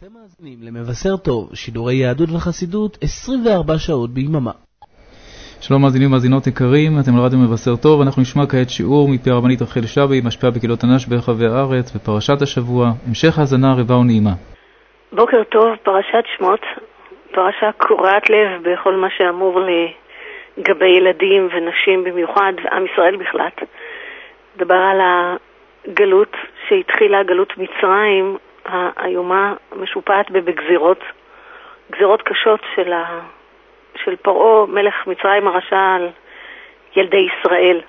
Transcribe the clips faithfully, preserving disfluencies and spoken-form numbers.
אתם מאזינים למבשר טוב, שידורי יהדות וחסידות עשרים וארבע שעות ביממה. שלום מאזינים ומאזינות יקרים, אתם על רדיו מבשר טוב. אנחנו נשמע כעת שיעור מפי הרבנית רחל שבי, משפיעה בקהילות הנ"ש ברחבי הארץ, בפרשת השבוע, המשך האזנה רבה ונעימה. בוקר טוב, פרשת שמות, פרשה קורעת לב בכל מה שאמור לגבי ילדים ונשים במיוחד, ועם ישראל בכלל. דבר על הגלות שהתחילה, גלות מצרים, האיומה משופעת בגזירות, גזירות קשות של, ה... של פרעה, מלך מצרים הרשע על ילדי ישראל.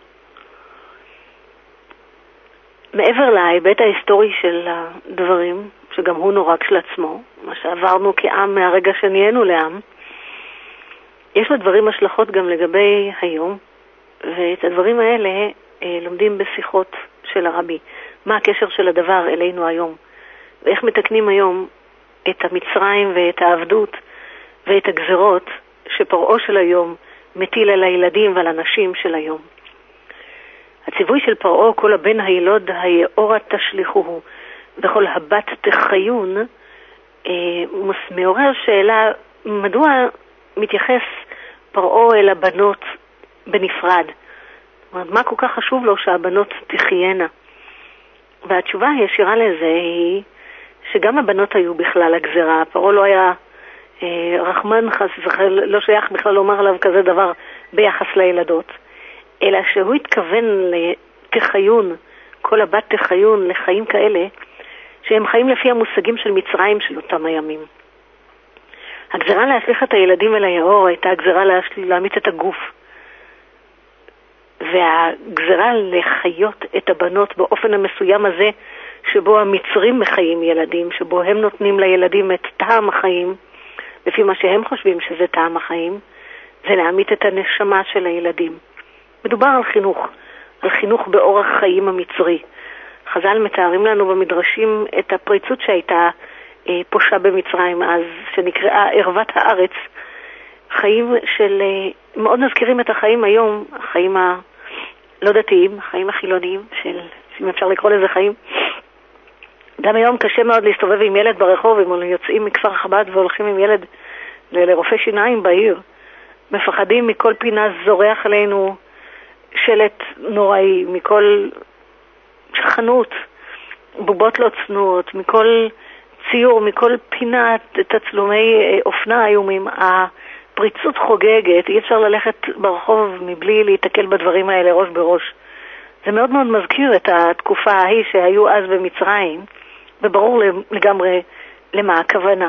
מעבר להיבט ההיסטורי של הדברים, שגם הוא נורא כשלעצמו, מה שעברנו כעם מהרגע שנהיינו לעם, יש לדברים השלכות גם לגבי היום, ואת הדברים האלה אה, לומדים בשיחות של הרבי. מה הקשר של הדבר אלינו היום? ואיך מתקנים היום את המצרים ואת העבדות ואת הגזרות שפרעו של היום מטיל על הילדים ועל הנשים של היום. הציווי של פרעו, כל הבן הילוד היאורה תשליחוהו וכל הבת תחיון, אה, מעורר שאלה מדוע מתייחס פרעו אל הבנות בנפרד. מה כל כך חשוב לו שהבנות תחיינה? והתשובה הישירה לזה היא שגם הבנות היו בכלל הגזרה. פרעה לא היה אה, רחמן חס וחל, לא שייך בכלל לומר עליו כזה דבר ביחס לילדות, אלא שהוא התכוון לתחיון, כל הבת תחיון, לחיים כאלה שהם חיים לפי המושגים של מצרים של אותם הימים. הגזרה להשליך את הילדים אל היאור הייתה הגזרה להעמיד את הגוף, והגזרה לחיות את הבנות באופן המסוים הזה שבו המצרים מחיים ילדים, שבו הם נותנים לילדים את טעם החיים לפי מה שהם חושבים שזה טעם החיים, זה להעמיד את הנשמה של הילדים. מדובר על חינוך, על חינוך באורח חיים המצרי. חז"ל מתארים לנו במדרשים את הפריצות שהייתה אה, פושה במצרים אז, שנקראה ערוות הארץ, חיים של, אה, מאוד מזכירים את החיים היום, החיים הלא דתיים, החיים החילוניים, של, אם אפשר לקרוא לזה חיים. גם היום קשה מאוד להסתובב עם ילד ברחוב, אם יוצאים מכפר חב"ד והולכים עם ילד ל- לרופא שיניים בעיר, מפחדים מכל פינה זורח עלינו שלט נוראי, מכל חנות, בובות לא צנועות, מכל ציור, מכל פינת תצלומי אופנה איומים. הפריצות חוגגת, אי אפשר ללכת ברחוב מבלי להתקל בדברים האלה ראש בראש. זה מאוד מאוד מזכיר את התקופה ההיא שהיו אז במצרים, וברור לגמרי למה הכוונה.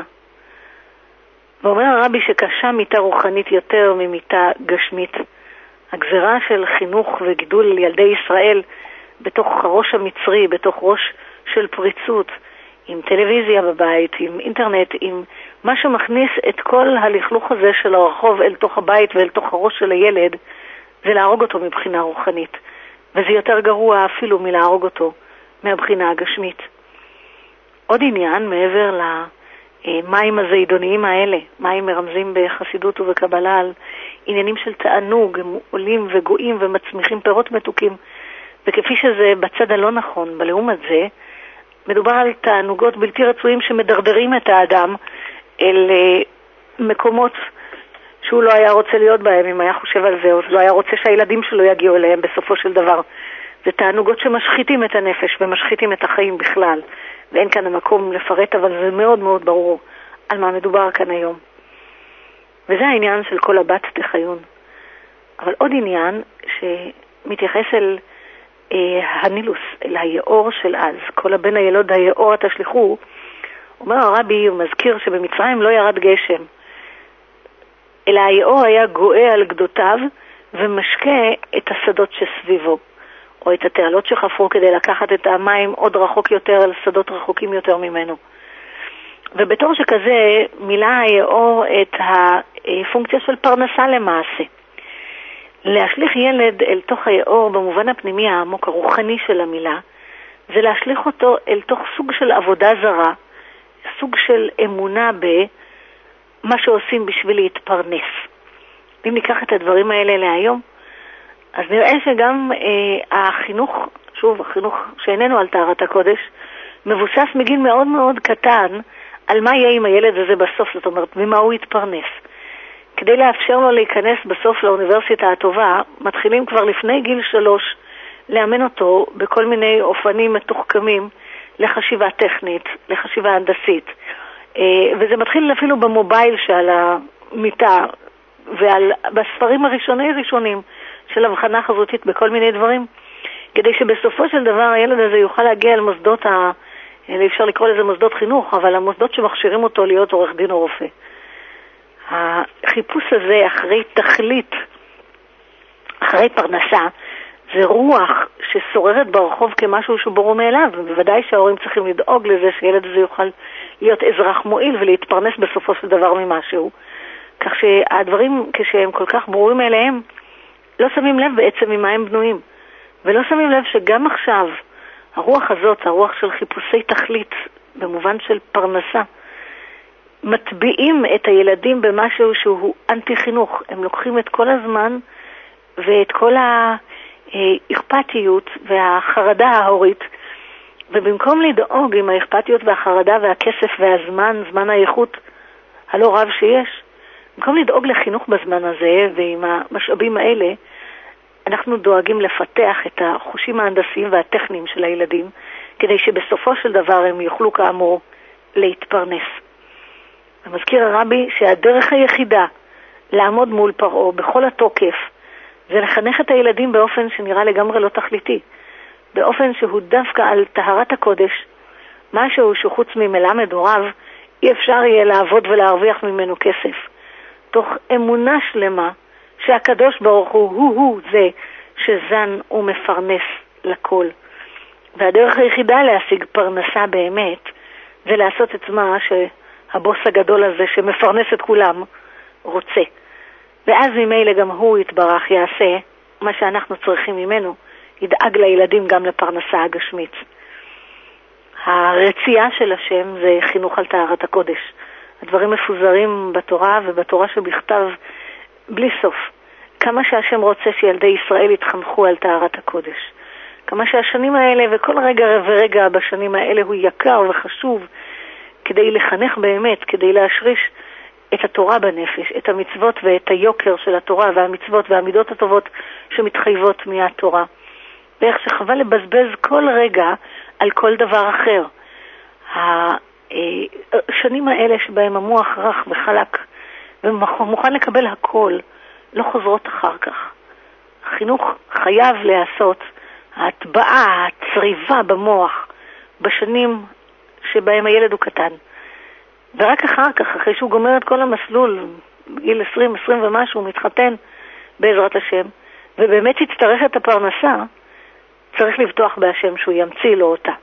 ואומר הרבי שקשה מיטה רוחנית יותר ממיטה גשמית. הגזרה של חינוך וגידול ילדי ישראל בתוך הראש המצרי, בתוך ראש של פריצות, עם טלוויזיה בבית, עם אינטרנט, עם מה שמכניס את כל הלכלוך הזה של הרחוב אל תוך הבית ואל תוך הראש של הילד, זה להרוג אותו מבחינה רוחנית. וזה יותר גרוע אפילו מלהרוג אותו מהבחינה הגשמית. עוד עניין מעבר למים הזידוניים האלה, מים מרמזים בחסידות ובקבלה על עניינים של תענוג, הם עולים וגועים ומצמיחים פירות מתוקים, וכפי שזה בצד הלא נכון, בלעומת זה, מדובר על תענוגות בלתי רצויים שמדרדרים את האדם אל מקומות שהוא לא היה רוצה להיות בהם, אם היה חושב על זה, או לא היה רוצה שהילדים שלו יגיעו אליהם בסופו של דבר. זה תענוגות שמשחיתים את הנפש ומשחיתים את החיים בכלל, ואין כאן המקום לפרט, אבל זה מאוד מאוד ברור על מה מדובר כאן היום. וזה העניין של כל הבת תחיון. אבל עוד עניין שמתייחס אל אה, הנילוס, אל היאור של אז, כל הבן הילוד היאור תשליחו, אומר הרבי, הוא מזכיר שבמצרים לא ירד גשם, אלא היאור היה גואה על גדותיו ומשקה את השדות שסביבו, או את התעלות שחפרו כדי לקחת את המים עוד רחוק יותר על שדות רחוקים יותר ממנו. ובתור שכזה מילא היאור את הפונקציה של פרנסה למעשה. להשליך ילד אל תוך היאור במובן הפנימי העמוק הרוחני של המילה, זה להשליך אותו אל תוך סוג של עבודה זרה, סוג של אמונה ב... מה שעושים בשביל להתפרנס. אם ניקח את הדברים האלה להיום, אז נראה שגם אה, החינוך, שוב, החינוך שאיננו על טהרת הקודש, מבוסס מגיל מאוד מאוד קטן על מה יהיה עם הילד הזה בסוף, זאת אומרת, ממה הוא יתפרנס. כדי לאפשר לו להיכנס בסוף לאוניברסיטה הטובה, מתחילים כבר לפני גיל שלוש לאמן אותו בכל מיני אופנים מתוחכמים לחשיבה טכנית, לחשיבה הנדסית. וזה מתחיל אפילו במובייל שעל המיטה, ובספרים הראשוני ראשונים של הבחנה חזותית בכל מיני דברים, כדי שבסופו של דבר הילד הזה יוכל להגיע אל מוסדות, ה... אפשר לקרוא לזה מוסדות חינוך, אבל המוסדות שמכשירים אותו להיות עורך דין או רופא. החיפוש הזה אחרי תכלית, אחרי פרנסה, זה רוח ששוררת ברחוב כמשהו שהוא ברור מאליו, ובוודאי שההורים צריכים לדאוג לזה שילד הזה יוכל להיות אזרח מועיל ולהתפרנס בסופו של דבר ממשהו. כך שהדברים כשהם כל כך ברורים אליהם, לא שמים לב בעצם ממה הם בנויים. ולא שמים לב שגם עכשיו הרוח הזאת, הרוח של חיפושי תכלית במובן של פרנסה, מטביעים את הילדים במשהו שהוא אנטי חינוך. הם לוקחים את כל הזמן ואת כל האכפתיות והחרדה ההורית, ובמקום לדאוג עם האכפתיות והחרדה והכסף והזמן, זמן האיכות הלא רב שיש, במקום לדאוג לחינוך בזמן הזה ועם המשאבים האלה, אנחנו דואגים לפתח את החושים ההנדסיים והטכניים של הילדים, כדי שבסופו של דבר הם יוכלו כאמור להתפרנס. ומזכיר הרבי שהדרך היחידה לעמוד מול פרעה בכל התוקף, זה לחנך את הילדים באופן שנראה לגמרי לא תכליתי, באופן שהוא דווקא על טהרת הקודש, משהו שחוץ ממלמד או רב, אי אפשר יהיה לעבוד ולהרוויח ממנו כסף. תוך אמונה שלמה שהקדוש ברוך הוא הוא הוא זה שזן ומפרנס לכל. והדרך היחידה להשיג פרנסה באמת זה לעשות את מה שהבוס הגדול הזה שמפרנס את כולם רוצה. ואז ממילא גם הוא יתברך יעשה מה שאנחנו צריכים ממנו, ידאג לילדים גם לפרנסה הגשמית. הרצייה של השם זה חינוך על טהרת הקודש. הדברים מפוזרים בתורה ובתורה שבכתב בלי סוף. כמה שהשם רוצה שילדי ישראל יתחנכו על טהרת הקודש. כמה שהשנים האלה וכל רגע ורגע בשנים האלה הוא יקר וחשוב כדי לחנך באמת, כדי להשריש את התורה בנפש, את המצוות ואת היוקר של התורה והמצוות והמידות הטובות שמתחייבות מהתורה. ואיך שחבל לבזבז כל רגע על כל דבר אחר. השנים האלה שבהם המוח רך וחלק ומוכן לקבל הכל, לא חוזרות אחר כך. החינוך חייב לעשות ההטבעה, הצריבה במוח, בשנים שבהם הילד הוא קטן. ורק אחר כך, אחרי שהוא גומר את כל המסלול, גיל עשרים, עשרים ומשהו, הוא מתחתן בעזרת השם, ובאמת יצטרך את הפרנסה, צריך לבטוח בהשם שהוא ימציא לו אותה.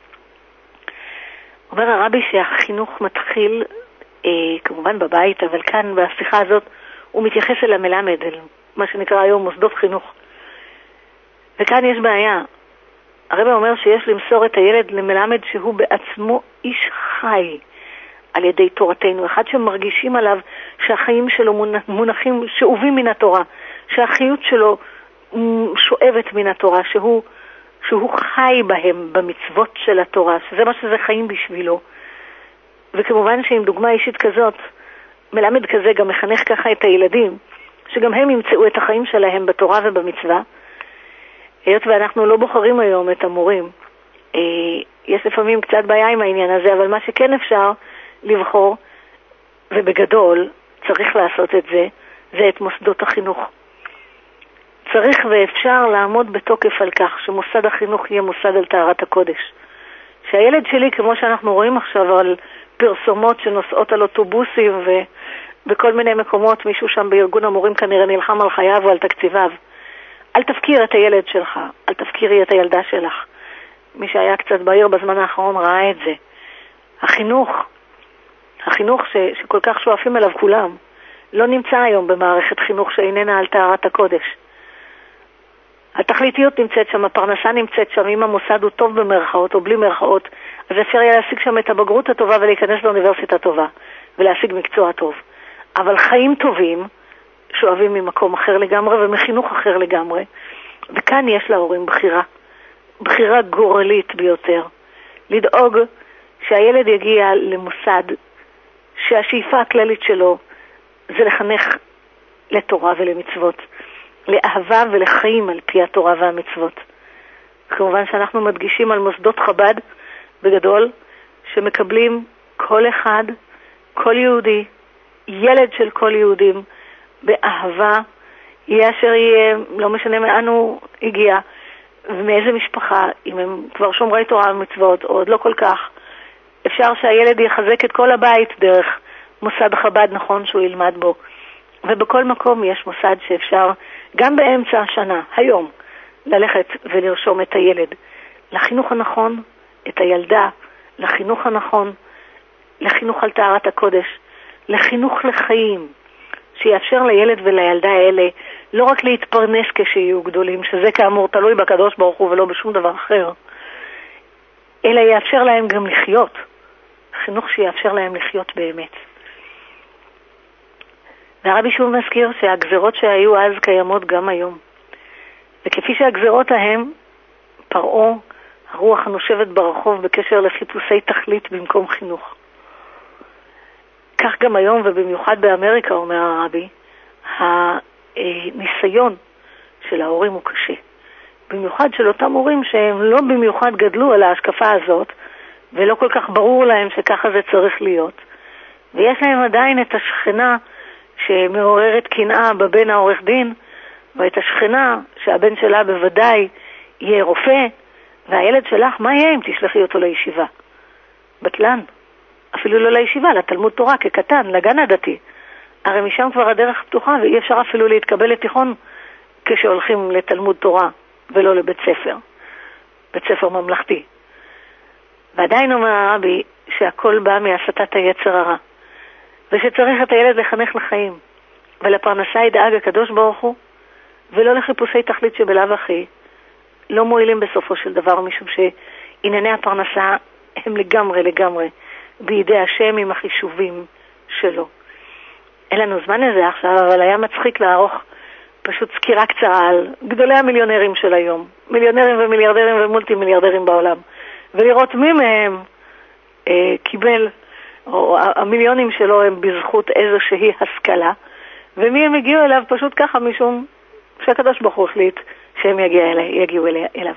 אומר הרבי שהחינוך מתחיל, אה, כמובן בבית, אבל כאן בשיחה הזאת, הוא מתייחס אל המלמד, אל מה שנקרא היום מוסדות חינוך. וכאן יש בעיה. הרבי אומר שיש למסור את הילד למלמד שהוא בעצמו איש חי על ידי תורתנו, אחד שמרגישים עליו שהחיים שלו מונחים, שאובים מן התורה, שהחיות שלו שואבת מן התורה, שהוא, שהוא חי בהם במצוות של התורה, שזה מה שזה חיים בשבילו. וכמובן שעם דוגמה אישית כזאת, מלמד כזה גם מחנך ככה את הילדים, שגם הם ימצאו את החיים שלהם בתורה ובמצווה. היות ואנחנו לא בוחרים היום את המורים, יש לפעמים קצת בעיה עם העניין הזה, אבל מה שכן אפשר לבחור, ובגדול צריך לעשות את זה, זה את מוסדות החינוך. צריך ואפשר לעמוד בתוקף על כך שמוסד החינוך יהיה מוסד על טהרת הקודש. שהילד שלי, כמו שאנחנו רואים עכשיו על פרסומות שנוסעות על אוטובוסים ובכל מיני מקומות, מישהו שם בארגון המורים כנראה נלחם על חייו או על תקציביו. אל תפקיר את הילד שלך, אל תפקירי את הילדה שלך. מי שהיה קצת בעיר בזמן האחרון ראה את זה. החינוך, החינוך ש, שכל כך שואפים אליו כולם, לא נמצא היום במערכת חינוך שאיננה על טהרת הקודש. התכליתיות נמצאת שם, הפרנסה נמצאת שם, אם המוסד הוא טוב במרכאות או בלי מרכאות, אז אפשר יהיה להשיג שם את הבגרות הטובה ולהיכנס לאוניברסיטה טובה ולהשיג מקצוע טוב. אבל חיים טובים שואבים ממקום אחר לגמרי ומחינוך אחר לגמרי. וכאן יש להורים בחירה, בחירה גורלית ביותר. לדאוג שהילד יגיע למוסד שהשאיפה הכללית שלו זה לחנך לתורה ולמצוות, לאהבה ולחיים על פי התורה והמצוות. כמובן שאנחנו מדגישים על מוסדות חב"ד בגדול, שמקבלים כל אחד, כל יהודי, ילד של כל יהודים, באהבה, יהיה אשר יהיה, לא משנה מאן הוא הגיע, ומאיזה משפחה, אם הם כבר שומרי תורה ומצוות, או עוד לא כל כך, אפשר שהילד יחזק את כל הבית דרך מוסד חב"ד נכון שהוא ילמד בו. ובכל מקום יש מוסד שאפשר, גם באמצע השנה, היום, ללכת ולרשום את הילד לחינוך הנכון, את הילדה לחינוך הנכון, לחינוך על טהרת הקודש, לחינוך לחיים, שיאפשר לילד ולילדה האלה לא רק להתפרנס כשיהיו גדולים, שזה כאמור תלוי בקדוש ברוך הוא ולא בשום דבר אחר, אלא יאפשר להם גם לחיות, חינוך שיאפשר להם לחיות באמת. והרבי שוב מזכיר שהגזרות שהיו אז קיימות גם היום. וכפי שהגזרות ההם, פרעה, הרוח הנושבת ברחוב בקשר לחיפושי תכלית במקום חינוך. כך גם היום, ובמיוחד באמריקה, אומר הרבי, הניסיון של ההורים הוא קשה. במיוחד של אותם הורים שהם לא במיוחד גדלו על ההשקפה הזאת, ולא כל כך ברור להם שככה זה צריך להיות. ויש להם עדיין את השכנה שמעוררת קנאה בבן העורך דין, ואת השכנה שהבן שלה בוודאי יהיה רופא, והילד שלך, מה יהיה אם תשלחי אותו לישיבה? בטלן. אפילו לא לישיבה, לתלמוד תורה כקטן, לגן הדתי. הרי משם כבר הדרך פתוחה, ואי אפשר אפילו להתקבל לתיכון כשהולכים לתלמוד תורה, ולא לבית ספר. בית ספר ממלכתי. ועדיין אומר הרבי שהכל בא מהסתת היצר הרע. ושצריך את הילד לחנך לחיים. ולפרנסה ידאג הקדוש ברוך הוא, ולא לחיפושי תכלית שבלאו הכי לא מועילים בסופו של דבר, משום שענייני הפרנסה הם לגמרי לגמרי בידי השם עם החישובים שלו. אין לנו זמן לזה עכשיו, אבל היה מצחיק לערוך פשוט סקירה קצרה על גדולי המיליונרים של היום, מיליונרים ומיליארדרים ומולטי מיליארדרים בעולם, ולראות מי מהם אה, קיבל, או המיליונים שלו הם בזכות איזושהי השכלה, ומי הם הגיעו אליו פשוט ככה משום שהקדוש ברוך הוא החליט שהם יגיע אלי, יגיעו אלי, אליו.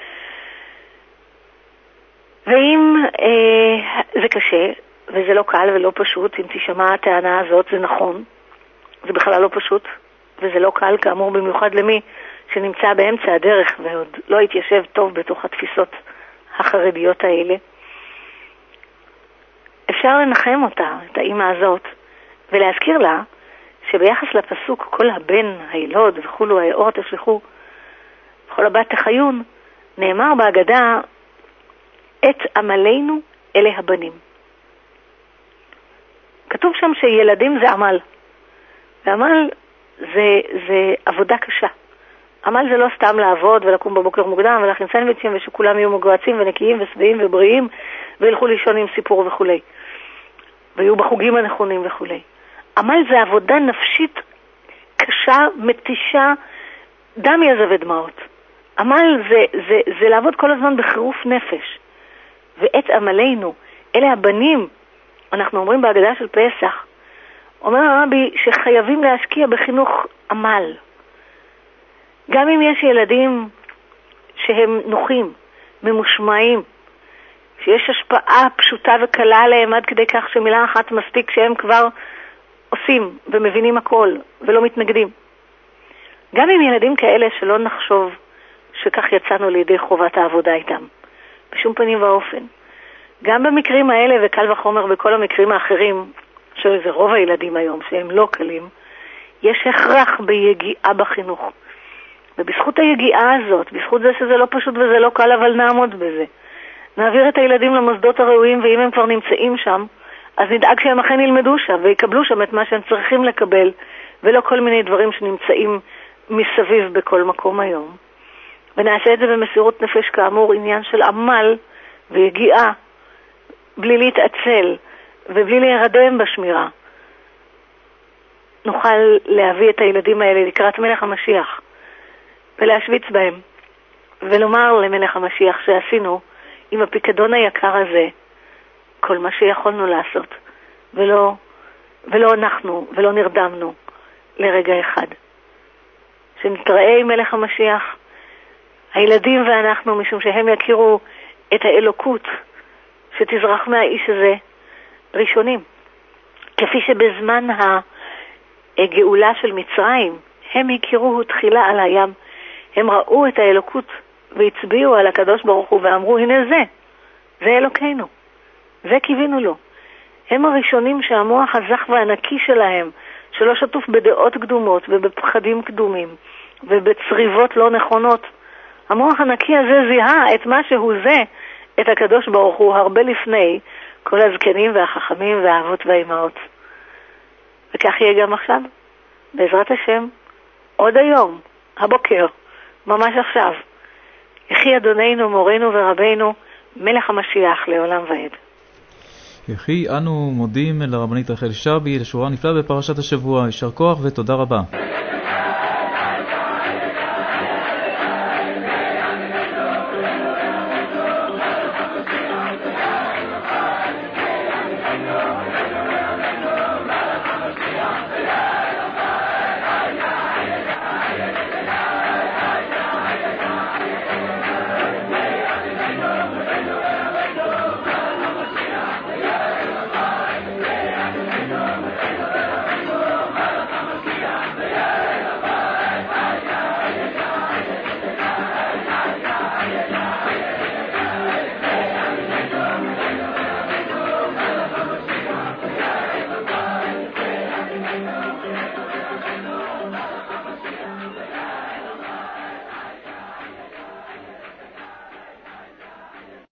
ואם אה, זה קשה, וזה לא קל ולא פשוט, אם תשמע הטענה הזאת, זה נכון, זה בכלל לא פשוט, וזה לא קל, כאמור במיוחד למי שנמצא באמצע הדרך ועוד לא התיישב טוב בתוך התפיסות החרדיות האלה. אפשר לנחם אותה, את האמא הזאת, ולהזכיר לה שביחס לפסוק כל הבן, הילוד וכולו האור תשלחו, וכל הבת תחיון, נאמר בהגדה, את עמלנו אלה הבנים. כתוב שם שילדים זה עמל. ועמל זה, זה עבודה קשה. עמל זה לא סתם לעבוד ולקום בבוקר מוקדם ולהכין סנדוויצ'ים ושכולם יהיו מגועצים ונקיים ושבעים ובריאים וילכו לישון עם סיפור וכו'. ויהיו בחוגים הנכונים וכו'. עמל זה עבודה נפשית קשה, מתישה, דם יזע ודמעות. עמל זה, זה, זה לעבוד כל הזמן בחירוף נפש. ואת עמלנו, אלה הבנים, אנחנו אומרים בהגדה של פסח, אומר הרבי שחייבים להשקיע בחינוך עמל. גם אם יש ילדים שהם נוחים, ממושמעים, שיש השפעה פשוטה וקלה עליהם עד כדי כך שמילה אחת מספיק שהם כבר עושים ומבינים הכל ולא מתנגדים. גם עם ילדים כאלה שלא נחשוב שכך יצאנו לידי חובת העבודה איתם. בשום פנים ואופן. גם במקרים האלה וקל וחומר בכל המקרים האחרים, שזה רוב הילדים היום שהם לא קלים, יש הכרח ביגיעה בחינוך. ובזכות היגיעה הזאת, בזכות זה שזה לא פשוט וזה לא קל, אבל נעמוד בזה. נעביר את הילדים למוסדות הראויים, ואם הם כבר נמצאים שם, אז נדאג שהם אכן ילמדו שם ויקבלו שם את מה שהם צריכים לקבל, ולא כל מיני דברים שנמצאים מסביב בכל מקום היום. ונעשה את זה במסירות נפש, כאמור, עניין של עמל ויגיעה, בלי להתעצל ובלי להירדם בשמירה. נוכל להביא את הילדים האלה לקראת מלך המשיח ולהשוויץ בהם ולומר למלך המשיח שעשינו עם הפיקדון היקר הזה כל מה שיכולנו לעשות, ולא, ולא אנחנו, ולא נרדמנו לרגע אחד. שנתראה עם מלך המשיח, הילדים ואנחנו, משום שהם יכירו את האלוקות שתזרח מהאיש הזה ראשונים. כפי שבזמן הגאולה של מצרים, הם הכירוהו תחילה על הים, הם ראו את האלוקות והצביעו על הקדוש ברוך הוא ואמרו, הנה זה, זה אלוקינו, זה קיווינו לו. הם הראשונים שהמוח הזך והענקי שלהם, שלא שטוף בדעות קדומות ובפחדים קדומים ובצריבות לא נכונות, המוח הנקי הזה זיהה את מה שהוא זה, את הקדוש ברוך הוא, הרבה לפני כל הזקנים והחכמים והאבות והאימהות. וכך יהיה גם עכשיו, בעזרת השם, עוד היום, הבוקר, ממש עכשיו. יחי אדוננו, מורנו ורבנו, מלך המשיח לעולם ועד. יחי אנו מודים לרבנית רחל שבי לשורה נפלאה בפרשת השבוע. יישר כוח ותודה רבה.